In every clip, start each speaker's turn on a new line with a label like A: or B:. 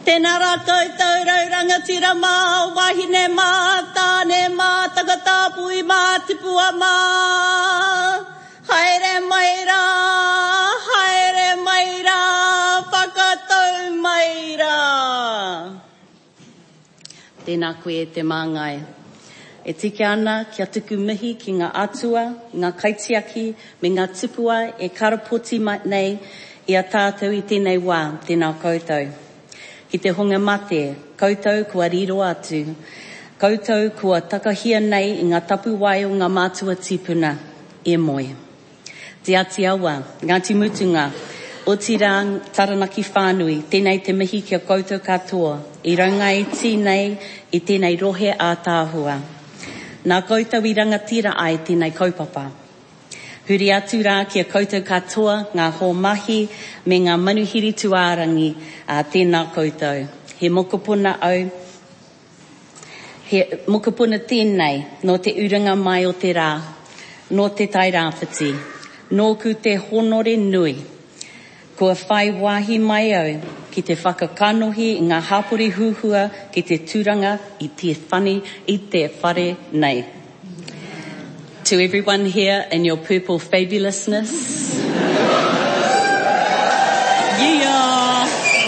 A: Tēnā rā koutou raurangatira mā, wahine mā, tāne mā, tagata pui mā, tipua mā. Haere mai rā, whakatau mai rā. Tēnā koe te māngai. E tike ana kia tuku mihi ki ngā atua, ngā kaitiaki, me ngā tupua e karapoti nei i a tātou i tēnei wā, tēnā koutou. Ki te honga mate, koutou kua riro atu, koutou kua takahia nei i ngā tapu wai o ngā mātua tipuna, e moe. Te ati awa, Ngāti Mutunga, o tira taranaki whānui, tēnei te mihi kia koutou katoa, i raunga e tēnei i tēnei rohe a tāhua. Nā koutou i rangatira ai tēnei kaupapa. Huri atu rā kia koutou katoa, ngā hō mahi me ngā manuhiri tuārangi a tēnā koutou. He mokopuna au, he mokopuna tēnei no te uranga mai o te rā, no te tai rāwhiti, nōku te honore nui. Kua whai wāhi mai au ki te whakakanohi i ngā hapori huhua ki te tūranga i te whare nei. To everyone here in your purple fabulousness. Yeah.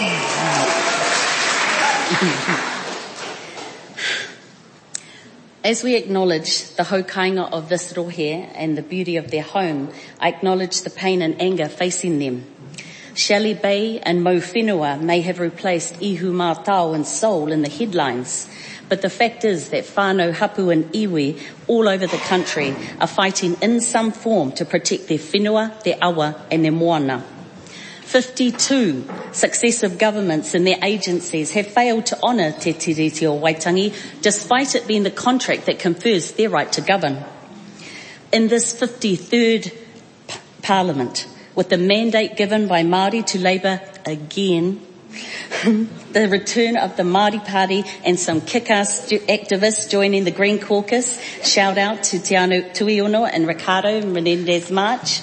A: As we acknowledge the haukainga of this rohe and the beauty of their home, I acknowledge the pain and anger facing them. Shelley Bay and Mo Whenua may have replaced Ihu Mātau and Seoul in the headlines, but the fact is that whānau hapu and iwi all over the country are fighting in some form to protect their whenua, their awa and their moana. 52 successive governments and their agencies have failed to honour Te Tiriti o Waitangi, despite it being the contract that confers their right to govern. In this 53rd Parliament, with the mandate given by Māori to Labour again, the return of the Māori Party and some kick-ass activists joining the Green Caucus, shout out to Te Anu Tuiono and Ricardo Menendez March.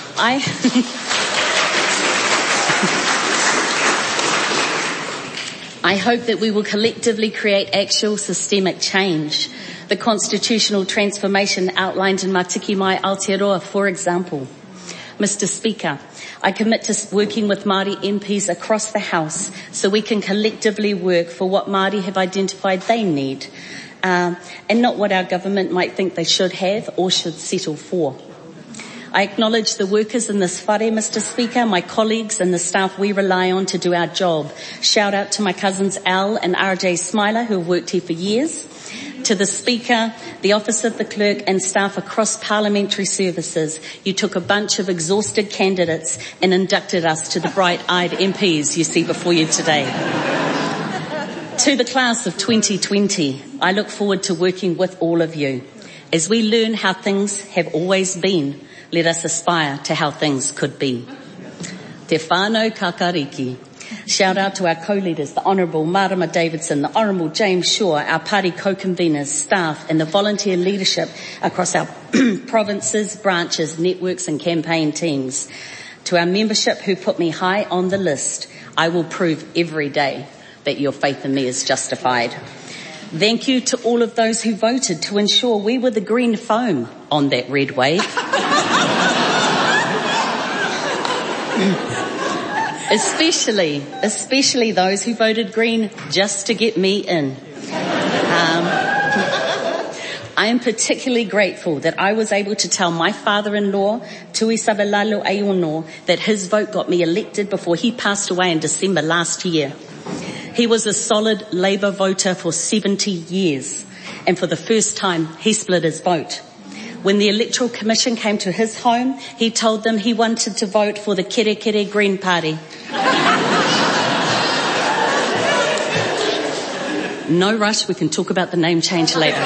A: I hope that we will collectively create actual systemic change. The constitutional transformation outlined in Matiki Mai Aotearoa, for example. Mr. Speaker, I commit to working with Māori MPs across the House so we can collectively work for what Māori have identified they need, and not what our government might think they should have or should settle for. I acknowledge the workers in this whare, Mr. Speaker, my colleagues and the staff we rely on to do our job. Shout out to my cousins Al and RJ Smiler who have worked here for years. To the Speaker, the Office of the Clerk and staff across parliamentary services, you took a bunch of exhausted candidates and inducted us to the bright-eyed MPs you see before you today. To the class of 2020, I look forward to working with all of you. As we learn how things have always been, let us aspire to how things could be. Te whānau kakariki. Shout out to our co-leaders, the Honourable Marama Davidson, the Honourable James Shaw, our party co-conveners, staff and the volunteer leadership across our provinces, branches, networks and campaign teams. To our membership who put me high on the list, I will prove every day that your faith in me is justified. Thank you to all of those who voted to ensure we were the green foam on that red wave. Especially those who voted green just to get me in. I am particularly grateful that I was able to tell my father-in-law, Tui Sabalalo Aiono, that his vote got me elected before he passed away in December last year. He was a solid Labour voter for 70 years, and for the first time he split his vote. When the Electoral Commission came to his home, he told them he wanted to vote for the Kere Kere Green Party. No rush, we can talk about the name change later.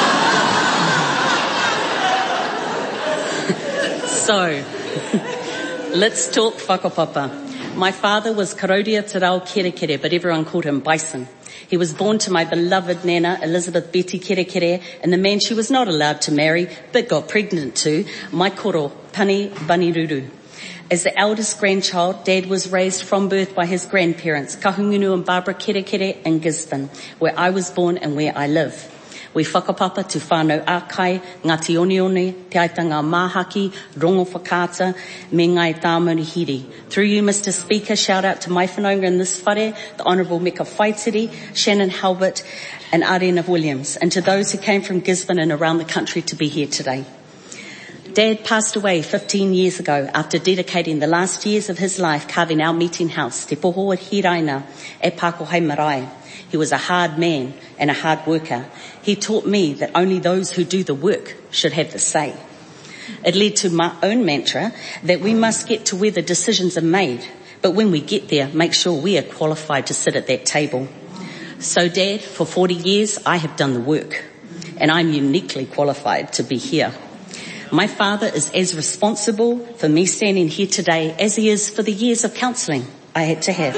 A: So, let's talk whakapapa. My father was Karodia Te Rao Kere Kere, but everyone called him Bison. He was born to my beloved Nana, Elizabeth Betty Kere Kere, and the man she was not allowed to marry, but got pregnant to, my koro, Pani Baniruru. As the eldest grandchild, Dad was raised from birth by his grandparents, Kahungunu and Barbara Kerekere in Gisborne, where I was born and where I live. We whakapapa tu whānau ākai, Ngāti Oneone, Te Aitanga Māhaki, Rongo Whakaata, me ngai tāmaurihiri. Through you, Mr. Speaker, shout out to my whanaunga in this whare, the Honourable Mika Whaitiri, Shannon Halbert and Arena Williams, and to those who came from Gisborne and around the country to be here today. Dad passed away 15 years ago after dedicating the last years of his life carving our meeting house, Te Poho Hiraina, at Pakohai Marae. He was a hard man and a hard worker. He taught me that only those who do the work should have the say. It led to my own mantra that we must get to where the decisions are made, but when we get there, make sure we are qualified to sit at that table. So Dad, for 40 years, I have done the work, and I'm uniquely qualified to be here. My father is as responsible for me standing here today as he is for the years of counselling I had to have.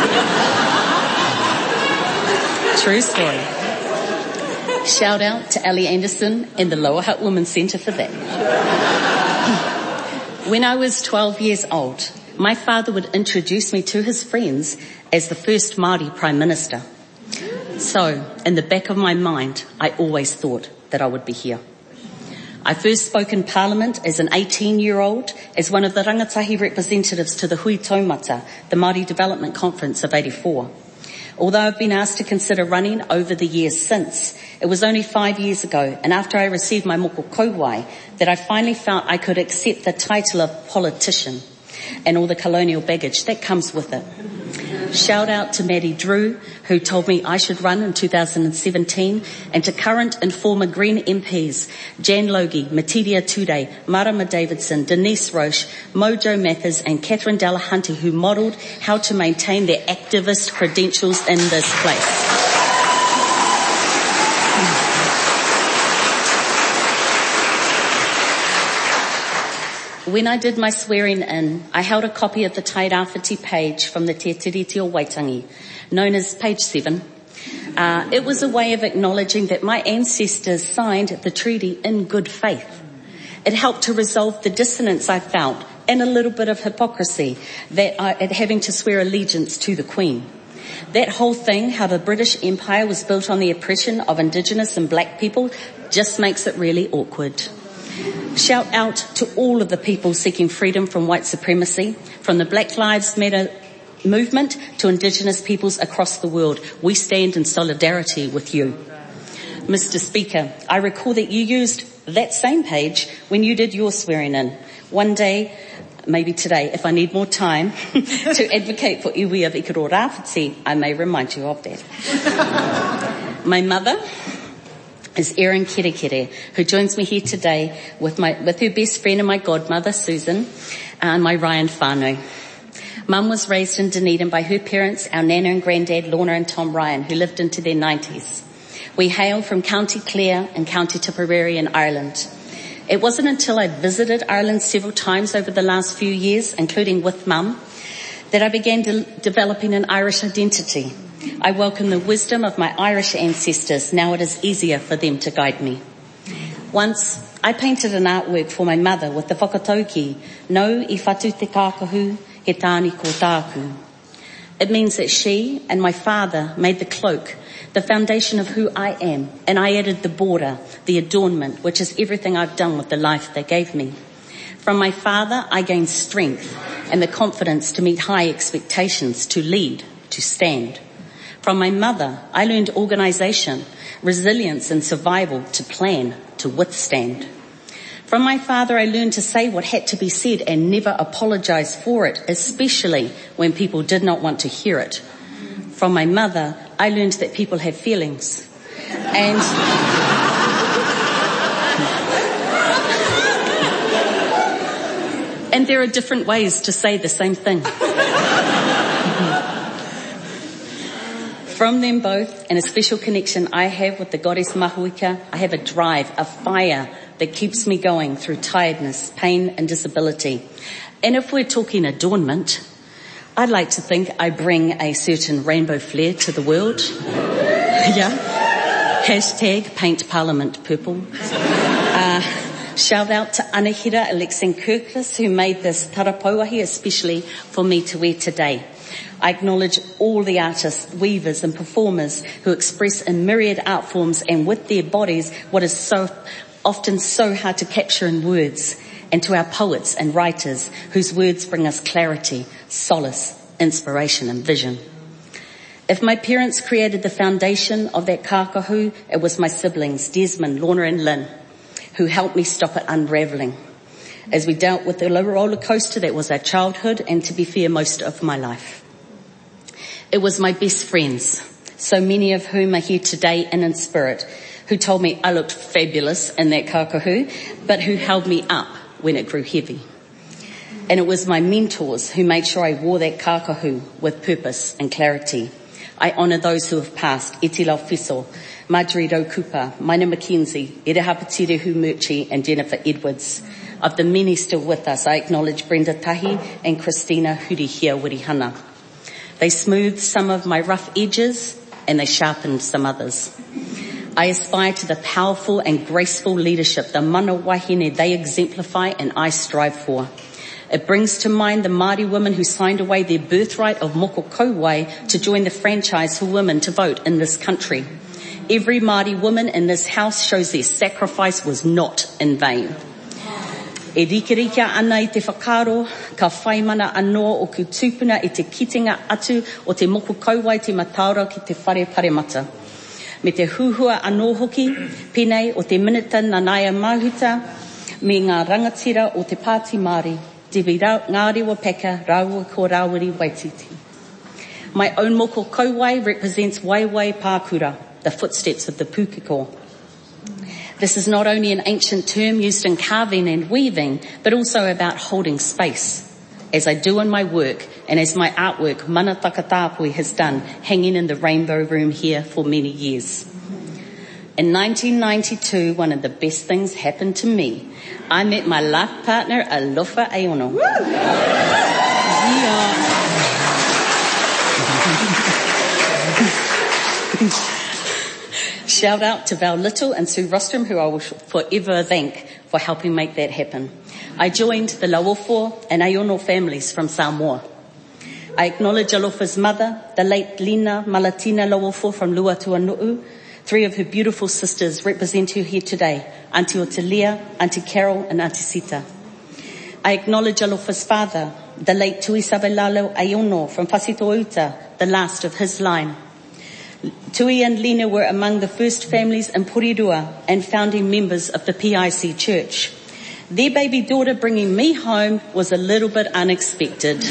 A: True story. Shout out to Ellie Anderson and the Lower Hutt Women's Centre for that. When I was 12 years old, my father would introduce me to his friends as the first Māori Prime Minister. So, in the back of my mind, I always thought that I would be here. I first spoke in Parliament as an 18-year-old as one of the rangatahi representatives to the Hui Taumata, the Māori Development Conference of 84. Although I've been asked to consider running over the years since, it was only 5 years ago, and after I received my moko kauwai, that I finally felt I could accept the title of politician and all the colonial baggage that comes with it. Shout out to Maddie Drew, who told me I should run in 2017, and to current and former Green MPs, Jan Logie, Matidia Tude, Marama Davidson, Denise Roche, Mojo Mathers and Catherine Delahunty, who modelled how to maintain their activist credentials in this place. When I did my swearing in, I held a copy of the Tairāwhiti page from the Te Tiriti o Waitangi, known as page 7. It was a way of acknowledging that my ancestors signed the treaty in good faith. It helped to resolve the dissonance I felt and a little bit of hypocrisy at having to swear allegiance to the Queen. That whole thing, how the British Empire was built on the oppression of Indigenous and black people, just makes it really awkward. Shout out to all of the people seeking freedom from white supremacy, from the Black Lives Matter movement to Indigenous peoples across the world. We stand in solidarity with you. Mr. Speaker, I recall that you used that same page when you did your swearing in. One day, maybe today, if I need more time to advocate for iwi of Ikaro Rāwhiti, I may remind you of that. My mother is Erin Kerekere, who joins me here today with her best friend and my godmother, Susan, and my Ryan whānau. Mum was raised in Dunedin by her parents, our nana and granddad, Lorna and Tom Ryan, who lived into their 90s. We hail from County Clare and County Tipperary in Ireland. It wasn't until I visited Ireland several times over the last few years, including with Mum, that I began developing an Irish identity. I welcome the wisdom of my Irish ancestors. Now it is easier for them to guide me. Once, I painted an artwork for my mother with the whakatauki, "No I whatu te kākahu, he tāni ko tāku." It means that she and my father made the cloak, the foundation of who I am, and I added the border, the adornment, which is everything I've done with the life they gave me. From my father, I gained strength and the confidence to meet high expectations, to lead, to stand. From my mother, I learned organisation, resilience and survival, to plan, to withstand. From my father, I learned to say what had to be said and never apologise for it, especially when people did not want to hear it. From my mother, I learned that people have feelings. And there are different ways to say the same thing. From them both, and a special connection I have with the goddess Mahuika, I have a drive, a fire that keeps me going through tiredness, pain and disability. And if we're talking adornment, I'd like to think I bring a certain rainbow flair to the world. Yeah. Hashtag paint Parliament purple. Shout out to Anahira Alexandrouklus, who made this tarapauahi especially for me to wear today. I acknowledge all the artists, weavers and performers who express in myriad art forms and with their bodies what is so often so hard to capture in words, and to our poets and writers whose words bring us clarity, solace, inspiration and vision. If my parents created the foundation of that kākahu, it was my siblings, Desmond, Lorna and Lynn, who helped me stop it unravelling as we dealt with the roller coaster that was our childhood and, to be fair, most of my life. It was my best friends, so many of whom are here today and in spirit, who told me I looked fabulous in that kākahu, but who held me up when it grew heavy. And it was my mentors who made sure I wore that kākahu with purpose and clarity. I honour those who have passed, Iti Laufiso, Marjorie Rowe Cooper, Maina McKenzie, Ere Hapatirehu Murchie and Jennifer Edwards. Of the many still with us, I acknowledge Brenda Tahi and Christina Hurihia Wirihana. They smoothed some of my rough edges and they sharpened some others. I aspire to the powerful and graceful leadership, the mana wahine they exemplify and I strive for. It brings to mind the Māori women who signed away their birthright of moko kauwai to join the franchise for women to vote in this country. Every Māori woman in this house shows their sacrifice was not in vain. E rikirika ana I te whakaro, ka whai mana anō o ku tūpuna I te kitenga atu o te moko kauwai te mataura ki te whare paremata. Me te huhua anō hoki, penei o te minita Nanaia Mahuta, me ngā rangatira o te Pāti Māori, te ngā rewa peka, rāua ko rāwiri waititi. My own moko kauwai represents Waiwai Pākura, the footsteps of the Pūkiko. This is not only an ancient term used in carving and weaving, but also about holding space, as I do in my work and as my artwork Mana Takatapui has done, hanging in the Rainbow Room here for many years. In 1992, one of the best things happened to me. I met my life partner, Alofa Aiono. Shout out to Val Little and Sue Rostrom, who I will forever thank for helping make that happen. I joined the Lauofo and Aiono families from Samoa. I acknowledge Alofa's mother, the late Lina Malatina Lauofo from Luatuanu'u. Three of her beautiful sisters represent her here today, Auntie Otelia, Auntie Carol and Auntie Sita. I acknowledge Alofa's father, the late Tui Savelalo Aiono from Whasitoauta, the last of his line. Tui and Lina were among the first families in Porirua and founding members of the PIC Church. Their baby daughter bringing me home was a little bit unexpected.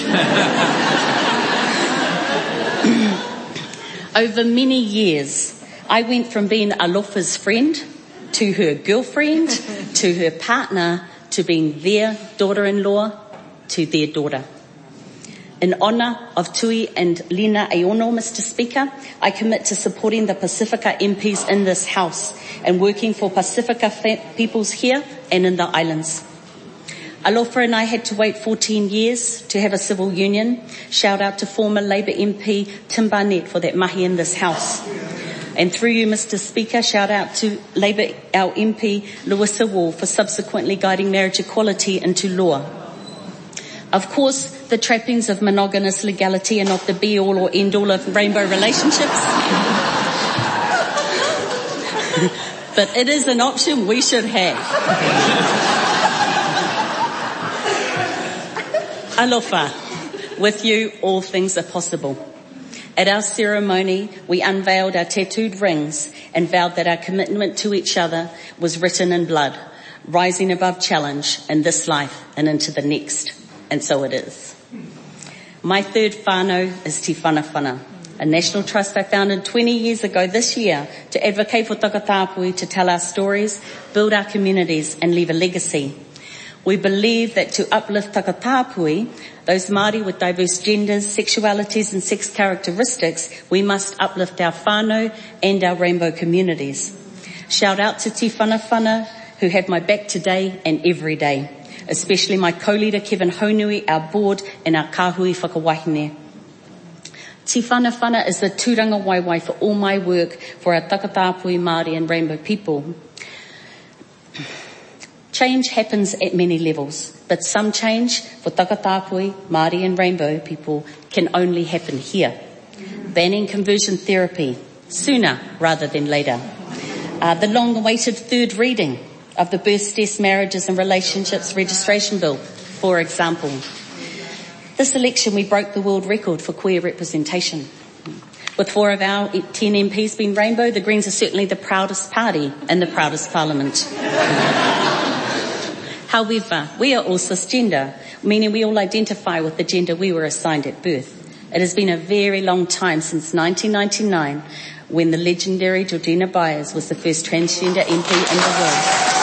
A: Over many years, I went from being Alofa's friend to her girlfriend to her partner to being their daughter-in-law to their daughter. In honour of Tui and Lina Aiono, Mr. Speaker, I commit to supporting the Pacifica MPs in this House and working for Pacifica peoples here and in the islands. Alofa and I had to wait 14 years to have a civil union. Shout out to former Labour MP Tim Barnett for that mahi in this House. And through you, Mr. Speaker, shout out to Labour, our MP, Louisa Wall, for subsequently guiding marriage equality into law. Of course, the trappings of monogamous legality are not the be-all or end-all of rainbow relationships. But it is an option we should have. Alofa, with you all things are possible. At our ceremony, we unveiled our tattooed rings and vowed that our commitment to each other was written in blood, rising above challenge in this life and into the next. And so it is. My third whānau is Te Whanawhana, a national trust I founded 20 years ago this year to advocate for Takatapui, to tell our stories, build our communities and leave a legacy. We believe that to uplift Takatapui, those Māori with diverse genders, sexualities and sex characteristics, we must uplift our whānau and our rainbow communities. Shout out to Te Whanawhana, who have my back today and every day, especially my co-leader Kevin Honui, our board and our kāhui whakawahine. Te Whanawhana is the tūranga waiwai for all my work for our Takatapui, Māori and rainbow people. Change happens at many levels, but some change for Takatapui, Māori and Rainbow people can only happen here. Banning conversion therapy sooner rather than later. The long-awaited third reading of the Births, Deaths, Marriages and Relationships Registration Bill, for example. This election we broke the world record for queer representation. With 4 of our 10 MPs being Rainbow, the Greens are certainly the proudest party and the proudest parliament. However, we are all cisgender, meaning we all identify with the gender we were assigned at birth. It has been a very long time since 1999, when the legendary Georgina Byers was the first transgender MP in the world.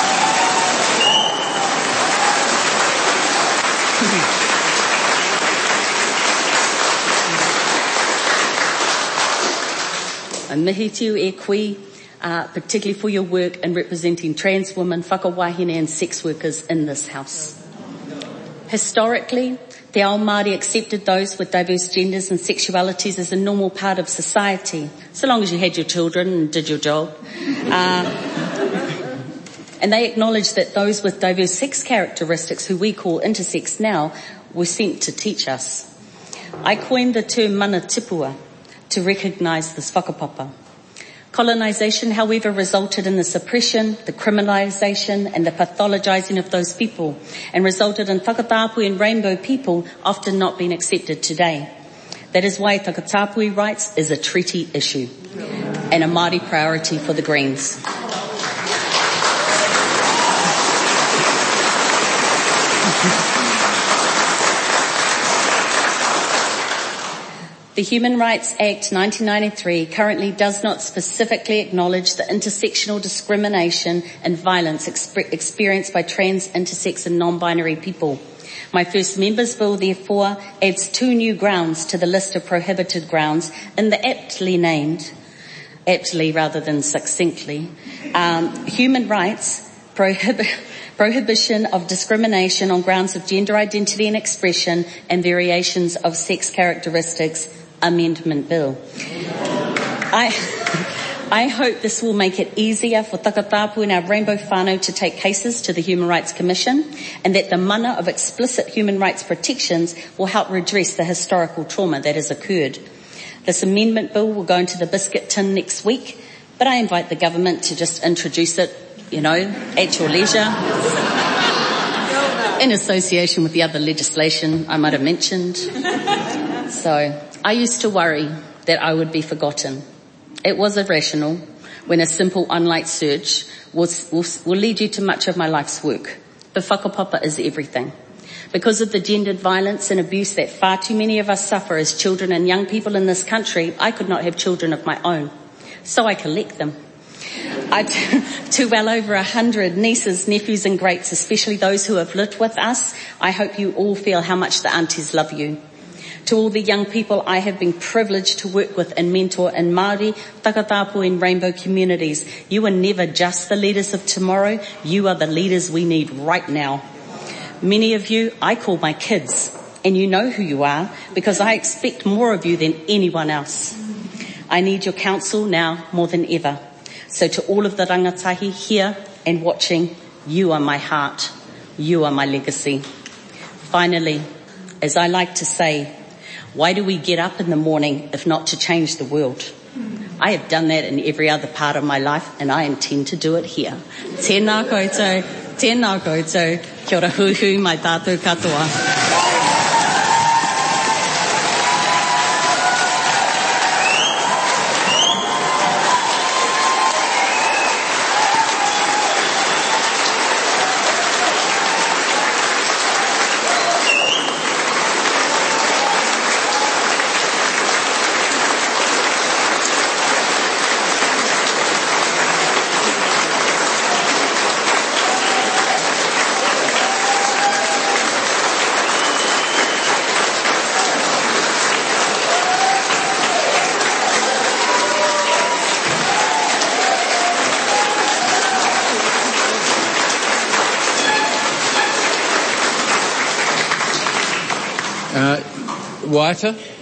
A: And mihi tiu e koe, particularly for your work in representing trans women, whakawahine and sex workers in this house. Historically, Te Ao Māori accepted those with diverse genders and sexualities as a normal part of society, so long as you had your children and did your job. And they acknowledged that those with diverse sex characteristics, who we call intersex now, were sent to teach us. I coined the term mana tipua to recognise this whakapapa. Colonisation, however, resulted in the suppression, the criminalisation and the pathologising of those people, and resulted in Takatapui and Rainbow people often not being accepted today. That is why Takatapui rights is a treaty issue and a Māori priority for the Greens. The Human Rights Act 1993 currently does not specifically acknowledge the intersectional discrimination and violence experienced by trans, intersex and non-binary people. My First Members Bill, therefore, adds 2 new grounds to the list of prohibited grounds in the aptly rather than succinctly, human rights, prohibition of discrimination on grounds of gender identity and expression and variations of sex characteristics amendment bill. I hope this will make it easier for Takatapui and our Rainbow whānau to take cases to the Human Rights Commission, and that the mana of explicit human rights protections will help redress the historical trauma that has occurred. This amendment bill will go into the biscuit tin next week, but I invite the government to just introduce it, at your leisure, in association with the other legislation I might have mentioned. So, I used to worry that I would be forgotten. It was irrational when a simple online search will lead you to much of my life's work. But whakapapa is everything. Because of the gendered violence and abuse that far too many of us suffer as children and young people in this country, I could not have children of my own. So I collect them. To well over 100 nieces, nephews and greats, especially those who have lived with us, I hope you all feel how much the aunties love you. To all the young people I have been privileged to work with and mentor in Māori, Takatapui and Rainbow communities, you are never just the leaders of tomorrow, you are the leaders we need right now. Many of you I call my kids, and you know who you are because I expect more of you than anyone else. I need your counsel now more than ever. So to all of the rangatahi here and watching, you are my heart. You are my legacy. Finally, as I like to say, why do we get up in the morning if not to change the world? I have done that in every other part of my life and I intend to do it here. Tēnā koutou, kia ora huhu mai tātou katoa.
B: Waita.